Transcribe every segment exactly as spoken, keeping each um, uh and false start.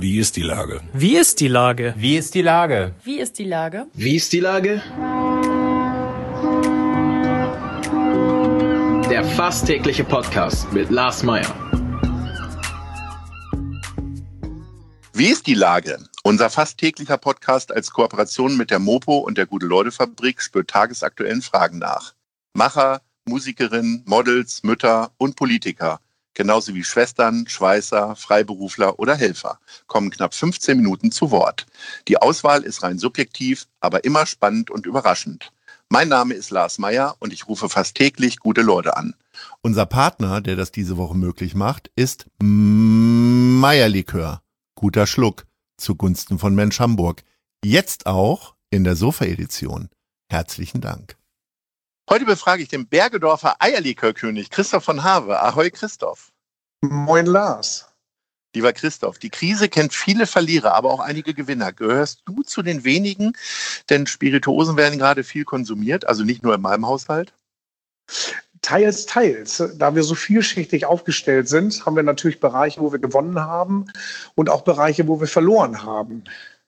Wie ist die Lage? Wie ist die Lage? Wie ist die Lage? Wie ist die Lage? Wie ist die Lage? Der fast tägliche Podcast mit Lars Meyer. Wie ist die Lage? Unser fast täglicher Podcast als Kooperation mit der Mopo und der Gute-Leute-Fabrik spürt tagesaktuellen Fragen nach. Macher, Musikerinnen, Models, Mütter und Politiker, genauso wie Schwestern, Schweißer, Freiberufler oder Helfer, kommen knapp fünfzehn Minuten zu Wort. Die Auswahl ist rein subjektiv, aber immer spannend und überraschend. Mein Name ist Lars Meyer und ich rufe fast täglich gute Leute an. Unser Partner, der das diese Woche möglich macht, ist Meyer-Likör. Guter Schluck zugunsten von Mensch Hamburg. Jetzt auch in der Sofa-Edition. Herzlichen Dank. Heute befrage ich den Bergedorfer Eierlikörkönig Christoph von Have. Ahoi Christoph. Moin Lars. Lieber Christoph, die Krise kennt viele Verlierer, aber auch einige Gewinner. Gehörst du zu den wenigen? Denn Spirituosen werden gerade viel konsumiert, also nicht nur in meinem Haushalt. Teils, teils. Da wir so vielschichtig aufgestellt sind, haben wir natürlich Bereiche, wo wir gewonnen haben und auch Bereiche, wo wir verloren haben.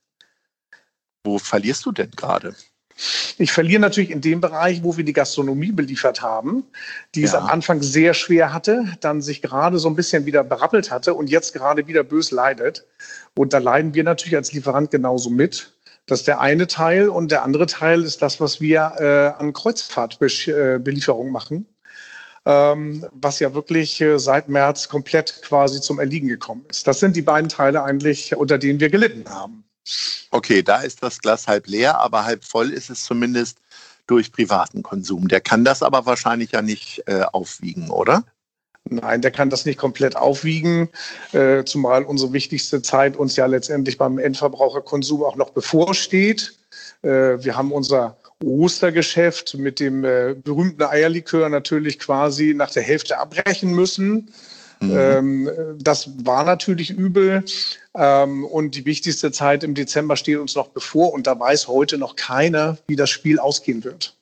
Wo verlierst du denn gerade? Ich verliere natürlich in dem Bereich, wo wir die Gastronomie beliefert haben, die ja. es am Anfang sehr schwer hatte, dann sich gerade so ein bisschen wieder berappelt hatte und jetzt gerade wieder bös leidet. Und da leiden wir natürlich als Lieferant genauso mit. Das ist der eine Teil und der andere Teil ist das, was wir äh, an Kreuzfahrtbelieferung machen. Ähm, was ja wirklich äh, seit März komplett quasi zum Erliegen gekommen ist. Das sind die beiden Teile eigentlich, unter denen wir gelitten haben. Okay, da ist das Glas halb leer, aber halb voll ist es zumindest durch privaten Konsum. Der kann das aber wahrscheinlich ja nicht äh, aufwiegen, oder? Nein, der kann das nicht komplett aufwiegen, äh, zumal unsere wichtigste Zeit uns ja letztendlich beim Endverbraucherkonsum auch noch bevorsteht. Äh, wir haben unser Ostergeschäft mit dem äh, berühmten Eierlikör natürlich quasi nach der Hälfte abbrechen müssen. Mhm. Ähm, das war natürlich übel. Ähm, und die wichtigste Zeit im Dezember steht uns noch bevor. Und da weiß heute noch keiner, wie das Spiel ausgehen wird.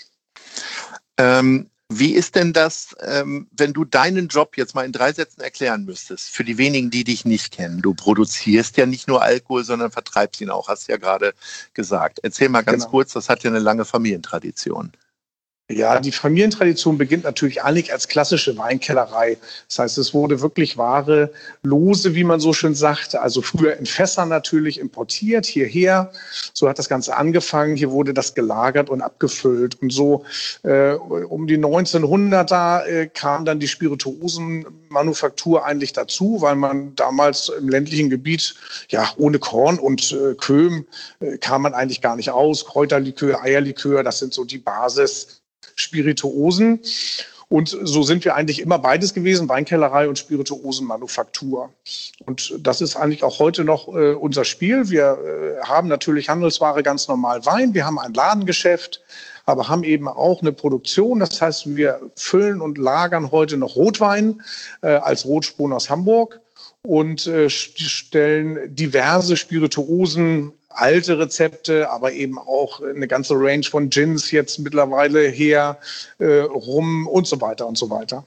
Ähm, wie ist denn das, ähm, wenn du deinen Job jetzt mal in drei Sätzen erklären müsstest, für die wenigen, die dich nicht kennen? Du produzierst ja nicht nur Alkohol, sondern vertreibst ihn auch, hast du ja gerade gesagt. Erzähl mal ganz genau. kurz, das hat ja eine lange Familientradition. Ja, die Familientradition beginnt natürlich eigentlich als klassische Weinkellerei. Das heißt, es wurde wirklich Ware lose, wie man so schön sagt, also früher in Fässern natürlich importiert, hierher. So hat das Ganze angefangen. Hier wurde das gelagert und abgefüllt. Und so äh, um die neunzehnhunderter äh, kam dann die Spirituosenmanufaktur eigentlich dazu, weil man damals im ländlichen Gebiet, ja, ohne Korn und äh, Köhm äh, kam man eigentlich gar nicht aus. Kräuterlikör, Eierlikör, das sind so die Basis. Spirituosen. Und so sind wir eigentlich immer beides gewesen, Weinkellerei und Spirituosenmanufaktur. Und das ist eigentlich auch heute noch äh, unser Spiel. Wir äh, haben natürlich Handelsware, ganz normal Wein. Wir haben ein Ladengeschäft, aber haben eben auch eine Produktion. Das heißt, wir füllen und lagern heute noch Rotwein äh, als Rotspuren aus Hamburg und äh, stellen diverse Spirituosen, alte Rezepte, aber eben auch eine ganze Range von Gins jetzt mittlerweile her, äh, Rum und so weiter und so weiter.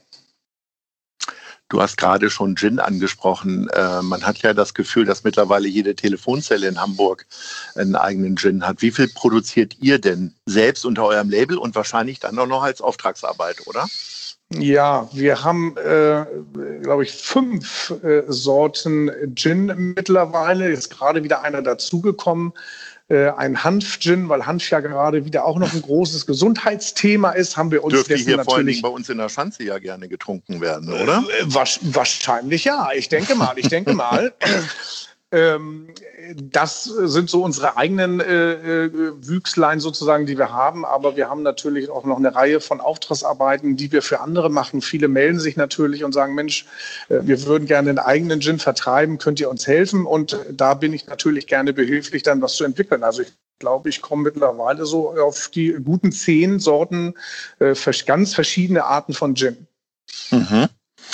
Du hast gerade schon Gin angesprochen. Äh, man hat ja das Gefühl, dass mittlerweile jede Telefonzelle in Hamburg einen eigenen Gin hat. Wie viel produziert ihr denn selbst unter eurem Label und wahrscheinlich dann auch noch als Auftragsarbeit, oder? Ja, wir haben, äh, glaube ich, fünf äh, Sorten Gin mittlerweile. Jetzt gerade wieder einer dazugekommen. Äh, ein Hanf-Gin, weil Hanf ja gerade wieder auch noch ein großes Gesundheitsthema ist, haben wir uns Dürfte dessen hier vor allen natürlich... Dingen bei uns in der Schanze ja gerne getrunken werden, oder? Äh, wahrscheinlich ja, ich denke mal, ich denke mal. Ähm, das sind so unsere eigenen äh, äh, Wüchslein sozusagen, die wir haben. Aber wir haben natürlich auch noch eine Reihe von Auftragsarbeiten, die wir für andere machen. Viele melden sich natürlich und sagen, Mensch, äh, wir würden gerne einen eigenen Gin vertreiben, könnt ihr uns helfen? Und äh, da bin ich natürlich gerne behilflich, dann was zu entwickeln. Also ich glaube, ich komme mittlerweile so auf die guten zehn Sorten, äh, ganz verschiedene Arten von Gin. Mhm.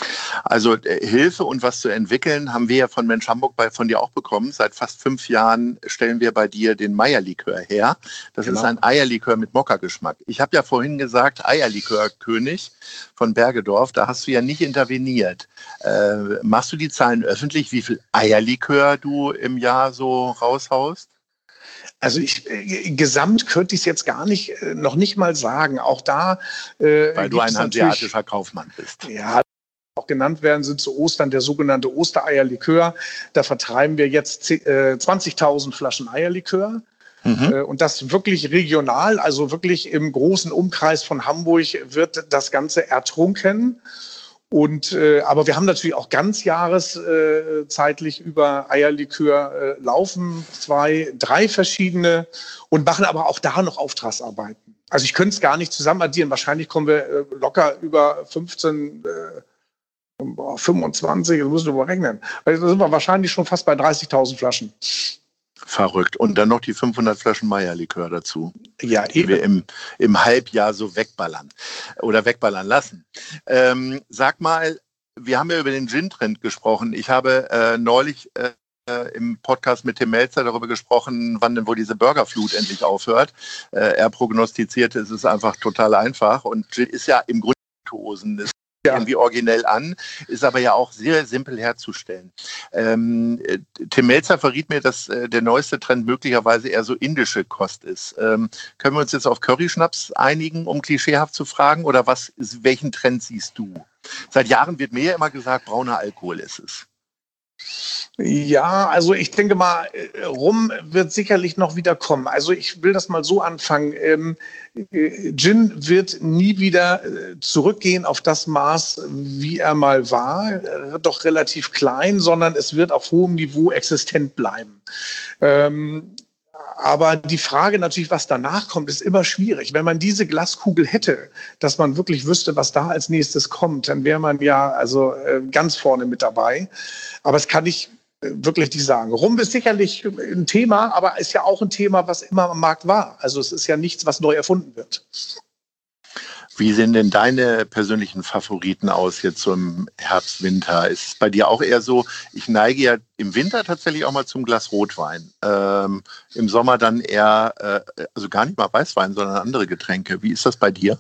Also äh, Hilfe und was zu entwickeln, haben wir ja von Mensch Hamburg bei, von dir auch bekommen. Seit fast fünf Jahren stellen wir bei dir den Meierlikör her. Das genau. ist ein Eierlikör mit Mokka-Geschmack. Ich habe ja vorhin gesagt, Eierlikör-König von Bergedorf, da hast du ja nicht interveniert. Äh, machst du die Zahlen öffentlich, wie viel Eierlikör du im Jahr so raushaust? Also ich äh, gesamt könnte ich es jetzt gar nicht, äh, noch nicht mal sagen. Auch da, äh, weil du ein hanseatischer Kaufmann bist. Ja, auch genannt werden, sind zu Ostern der sogenannte Ostereierlikör. Da vertreiben wir jetzt äh, zwanzigtausend Flaschen Eierlikör. Mhm. Äh, und das wirklich regional, also wirklich im großen Umkreis von Hamburg wird das Ganze ertrunken. Und, äh, aber wir haben natürlich auch ganzjahreszeitlich äh, über Eierlikör äh, laufen, zwei, drei verschiedene und machen aber auch da noch Auftragsarbeiten. Also ich könnte es gar nicht zusammen addieren. Wahrscheinlich kommen wir äh, locker über fünfzehn, äh, fünfundzwanzig, das müssen wir mal rechnen. Also da sind wir wahrscheinlich schon fast bei dreißigtausend Flaschen. Verrückt. Und dann noch die fünfhundert Flaschen Meierlikör dazu, ja, die eben. wir im, im Halbjahr so wegballern oder wegballern lassen. Ähm, sag mal, wir haben ja über den Gin-Trend gesprochen. Ich habe äh, neulich äh, im Podcast mit Tim Melzer darüber gesprochen, wann denn wohl diese Burgerflut endlich aufhört. Äh, er prognostizierte, es ist einfach total einfach. Und Gin ist ja im Grunde Spirituosen. Ja. Irgendwie originell an, ist aber ja auch sehr simpel herzustellen. Ähm, Tim Melzer verriet mir, dass äh, der neueste Trend möglicherweise eher so indische Kost ist. Ähm, können wir uns jetzt auf Curryschnaps einigen, um klischeehaft zu fragen? Oder was, welchen Trend siehst du? Seit Jahren wird mir ja immer gesagt, brauner Alkohol ist es. Ja, also ich denke mal, Rum wird sicherlich noch wieder kommen. Also ich will das mal so anfangen. Ähm, Gin wird nie wieder zurückgehen auf das Maß, wie er mal war, doch relativ klein, sondern es wird auf hohem Niveau existent bleiben. Ähm, Aber die Frage natürlich, was danach kommt, ist immer schwierig. Wenn man diese Glaskugel hätte, dass man wirklich wüsste, was da als nächstes kommt, dann wäre man ja also ganz vorne mit dabei. Aber das kann ich wirklich nicht sagen. Rum ist sicherlich ein Thema, aber ist ja auch ein Thema, was immer am Markt war. Also es ist ja nichts, was neu erfunden wird. Wie sehen denn deine persönlichen Favoriten aus jetzt so im Herbst, Winter? Ist es bei dir auch eher so, ich neige ja im Winter tatsächlich auch mal zum Glas Rotwein. Ähm, im Sommer dann eher, äh, also gar nicht mal Weißwein, sondern andere Getränke. Wie ist das bei dir?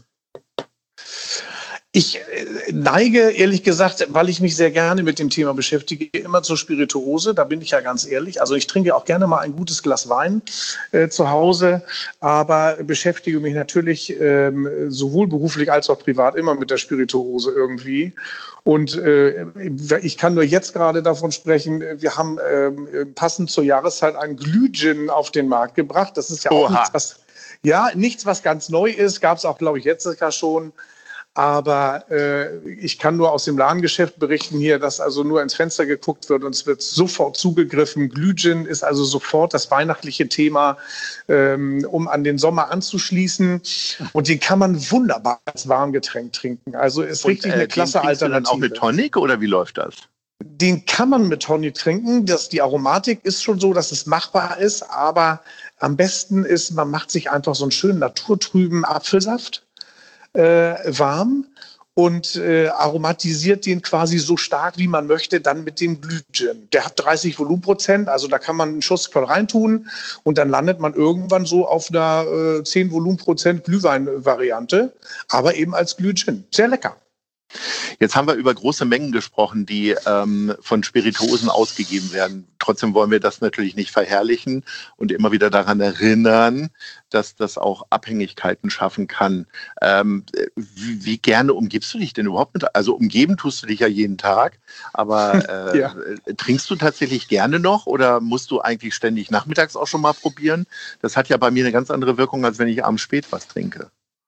Ich neige, ehrlich gesagt, weil ich mich sehr gerne mit dem Thema beschäftige, immer zur Spirituose. Da bin ich ja ganz ehrlich. Also ich trinke auch gerne mal ein gutes Glas Wein äh, zu Hause, aber beschäftige mich natürlich ähm, sowohl beruflich als auch privat immer mit der Spirituose irgendwie. Und äh, ich kann nur jetzt gerade davon sprechen, wir haben äh, passend zur Jahreszeit einen Glühgin auf den Markt gebracht. Das ist ja auch nichts, was, ja, nichts, was ganz neu ist. Gab es auch, glaube ich, jetzt sogar schon. Aber äh, ich kann nur aus dem Ladengeschäft berichten hier, dass also nur ins Fenster geguckt wird und es wird sofort zugegriffen. Glühgin ist also sofort das weihnachtliche Thema, ähm, um an den Sommer anzuschließen. Und den kann man wunderbar als Warmgetränk trinken. Also ist und, richtig eine äh, klasse Alternative. Den dann auch mit Tonic oder wie läuft das? Den kann man mit Tonic trinken. Das, die Aromatik ist schon so, dass es machbar ist. Aber am besten ist, man macht sich einfach so einen schönen naturtrüben Apfelsaft. Äh, warm und äh, aromatisiert den quasi so stark, wie man möchte, dann mit dem Glühgin. Der hat dreißig Volumenprozent, also da kann man einen Schuss voll reintun und dann landet man irgendwann so auf einer äh, zehn Volumenprozent Glühwein-Variante, aber eben als Glühgin. Sehr lecker. Jetzt haben wir über große Mengen gesprochen, die ähm, von Spirituosen ausgegeben werden. Trotzdem wollen wir das natürlich nicht verherrlichen und immer wieder daran erinnern, dass das auch Abhängigkeiten schaffen kann. Ähm, wie, wie gerne umgibst du dich denn überhaupt mit? Also umgeben tust du dich ja jeden Tag, aber äh, ja. Trinkst du tatsächlich gerne noch oder musst du eigentlich ständig nachmittags auch schon mal probieren? Das hat ja bei mir eine ganz andere Wirkung, als wenn ich abends spät was trinke.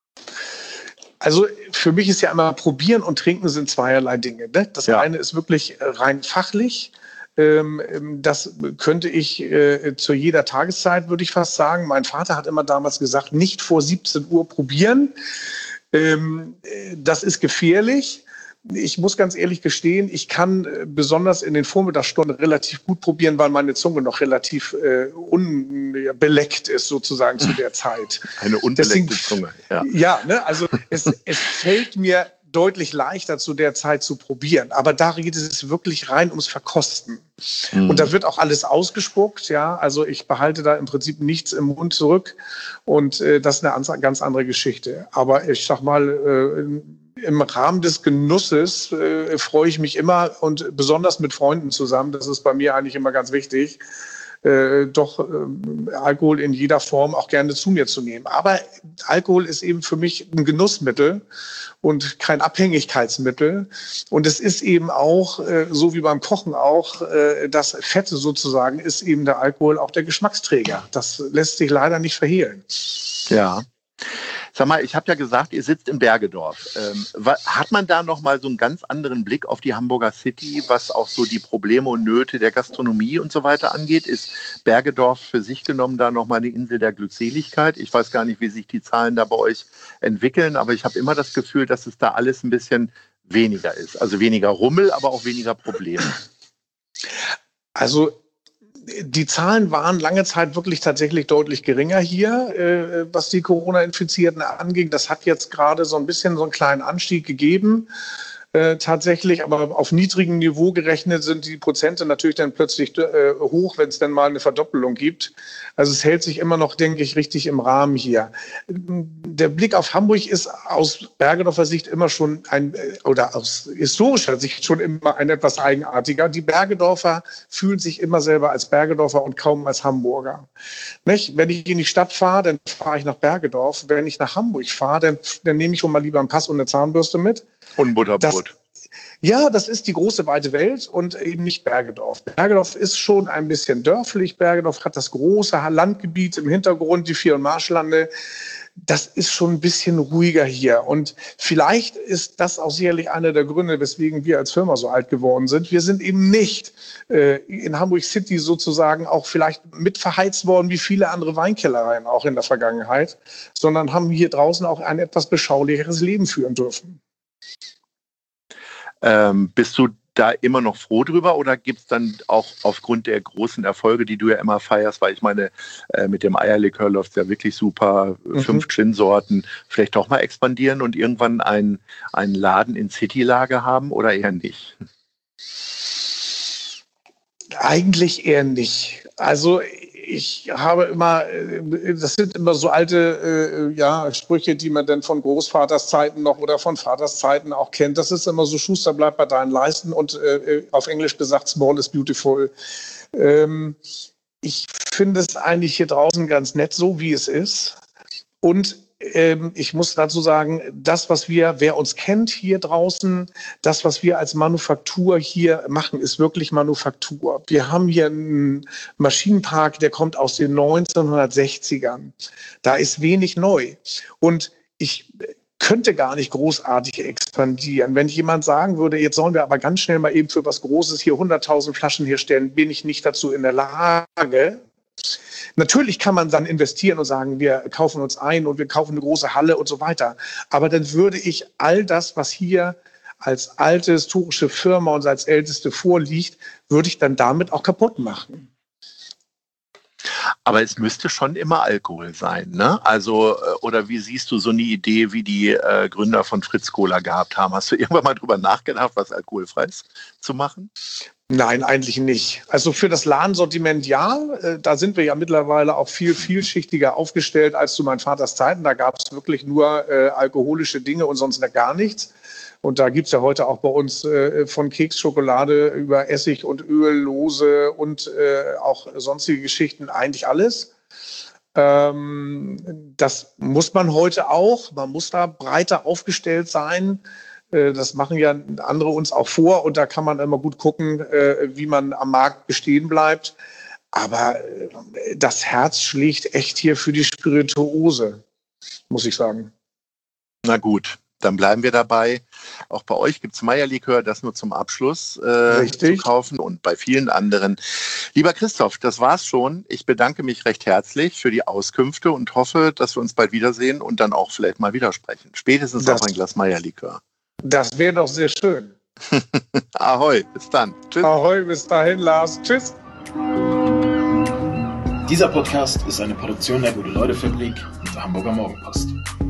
Also für mich ist ja immer Probieren und Trinken sind zweierlei Dinge. Ne? Das ja. eine ist wirklich rein fachlich. Ähm, das könnte ich äh, zu jeder Tageszeit, würde ich fast sagen. Mein Vater hat immer damals gesagt, nicht vor siebzehn Uhr probieren. Ähm, das ist gefährlich. Ich muss ganz ehrlich gestehen, ich kann äh, besonders in den Vormittagsstunden relativ gut probieren, weil meine Zunge noch relativ äh, unbeleckt ist sozusagen zu der Zeit. Eine unbeleckte Deswegen, Zunge, ja. Ja, ne, also es, es fällt mir deutlich leichter zu der Zeit zu probieren. Aber da geht es wirklich rein ums Verkosten. Mhm. Und da wird auch alles ausgespuckt. Ja, also ich behalte da im Prinzip nichts im Mund zurück. Und äh, das ist eine ganz andere Geschichte. Aber ich sag mal, äh, im Rahmen des Genusses äh, freue ich mich immer und besonders mit Freunden zusammen. Das ist bei mir eigentlich immer ganz wichtig. Äh, doch äh, Alkohol in jeder Form auch gerne zu mir zu nehmen. Aber Alkohol ist eben für mich ein Genussmittel und kein Abhängigkeitsmittel. Und es ist eben auch, äh, so wie beim Kochen auch, äh, das Fett sozusagen ist eben der Alkohol auch der Geschmacksträger. Das lässt sich leider nicht verhehlen. Ja. Sag mal, ich habe ja gesagt, ihr sitzt in Bergedorf. Ähm, hat man da noch mal so einen ganz anderen Blick auf die Hamburger City, was auch so die Probleme und Nöte der Gastronomie und so weiter angeht? Ist Bergedorf für sich genommen da noch mal eine Insel der Glückseligkeit? Ich weiß gar nicht, wie sich die Zahlen da bei euch entwickeln, aber ich habe immer das Gefühl, dass es da alles ein bisschen weniger ist. Also weniger Rummel, aber auch weniger Probleme. Also die Zahlen waren lange Zeit wirklich tatsächlich deutlich geringer hier, äh, was die Corona-Infizierten anging. Das hat jetzt gerade so ein bisschen so einen kleinen Anstieg gegeben. Äh, tatsächlich, aber auf niedrigem Niveau gerechnet sind die Prozente natürlich dann plötzlich äh, hoch, wenn es dann mal eine Verdoppelung gibt. Also es hält sich immer noch, denke ich, richtig im Rahmen hier. Der Blick auf Hamburg ist aus Bergedorfer Sicht immer schon ein, oder aus historischer Sicht schon immer ein etwas eigenartiger. Die Bergedorfer fühlen sich immer selber als Bergedorfer und kaum als Hamburger. Nicht? Wenn ich in die Stadt fahre, dann fahre ich nach Bergedorf. Wenn ich nach Hamburg fahre, dann, dann nehme ich schon mal lieber einen Pass und eine Zahnbürste mit. Und Butterbrot. Das, ja, das ist die große, weite Welt und eben nicht Bergedorf. Bergedorf ist schon ein bisschen dörflich. Bergedorf hat das große Landgebiet im Hintergrund, die Vier- und Marschlande. Das ist schon ein bisschen ruhiger hier. Und vielleicht ist das auch sicherlich einer der Gründe, weswegen wir als Firma so alt geworden sind. Wir sind eben nicht äh, in Hamburg City sozusagen auch vielleicht mit verheizt worden, wie viele andere Weinkellereien auch in der Vergangenheit, sondern haben hier draußen auch ein etwas beschaulicheres Leben führen dürfen. Ähm, bist du da immer noch froh drüber oder gibt es dann auch aufgrund der großen Erfolge, die du ja immer feierst, weil ich meine, äh, mit dem Eierlikör läuft es ja wirklich super, mhm. fünf Gin-Sorten, vielleicht doch mal expandieren und irgendwann einen, einen Laden in Citylage haben oder eher nicht? Eigentlich eher nicht. Also ich habe immer, das sind immer so alte äh, ja, Sprüche, die man dann von Großvaters Zeiten noch oder von Vaters Zeiten auch kennt. Das ist immer so, Schuster bleibt bei deinen Leisten und äh, auf Englisch gesagt, small is beautiful. Ähm, ich finde es eigentlich hier draußen ganz nett, so wie es ist. Und ähm, ich muss dazu sagen, das, was wir, wer uns kennt hier draußen, das, was wir als Manufaktur hier machen, ist wirklich Manufaktur. Wir haben hier einen Maschinenpark, der kommt aus den neunzehnhundertsechzigern. Da ist wenig neu. Und ich könnte gar nicht großartig expandieren. Wenn jemand sagen würde, jetzt sollen wir aber ganz schnell mal eben für was Großes hier hunderttausend Flaschen herstellen, bin ich nicht dazu in der Lage. Natürlich kann man dann investieren und sagen, wir kaufen uns ein und wir kaufen eine große Halle und so weiter. Aber dann würde ich all das, was hier als alte historische Firma und als älteste vorliegt, würde ich dann damit auch kaputt machen. Aber es müsste schon immer Alkohol sein, ne? Also, oder wie siehst du so eine Idee, wie die äh, Gründer von Fritz Cola gehabt haben? Hast du irgendwann mal drüber nachgedacht, was alkoholfreies zu machen? Nein, eigentlich nicht. Also für das Ladensortiment ja, äh, da sind wir ja mittlerweile auch viel vielschichtiger aufgestellt als zu meinen Vaters Zeiten. Da gab es wirklich nur äh, alkoholische Dinge und sonst gar nichts. Und da gibt es ja heute auch bei uns äh, von Keks, Schokolade über Essig und Öl, Lose und äh, auch sonstige Geschichten eigentlich alles. Ähm, das muss man heute auch. Man muss da breiter aufgestellt sein. Äh, das machen ja andere uns auch vor. Und da kann man immer gut gucken, äh, wie man am Markt bestehen bleibt. Aber äh, das Herz schlägt echt hier für die Spirituose, muss ich sagen. Na gut. Dann bleiben wir dabei. Auch bei euch gibt es Meierlikör, das nur zum Abschluss äh, zu kaufen und bei vielen anderen. Lieber Christoph, das war's schon. Ich bedanke mich recht herzlich für die Auskünfte und hoffe, dass wir uns bald wiedersehen und dann auch vielleicht mal wieder sprechen. Spätestens das, auf ein Glas Meierlikör. Das wäre doch sehr schön. Ahoi, bis dann. Tschüss. Ahoi, bis dahin, Lars. Tschüss. Dieser Podcast ist eine Produktion der Gute-Leute-Fabrik und der Hamburger Morgenpost.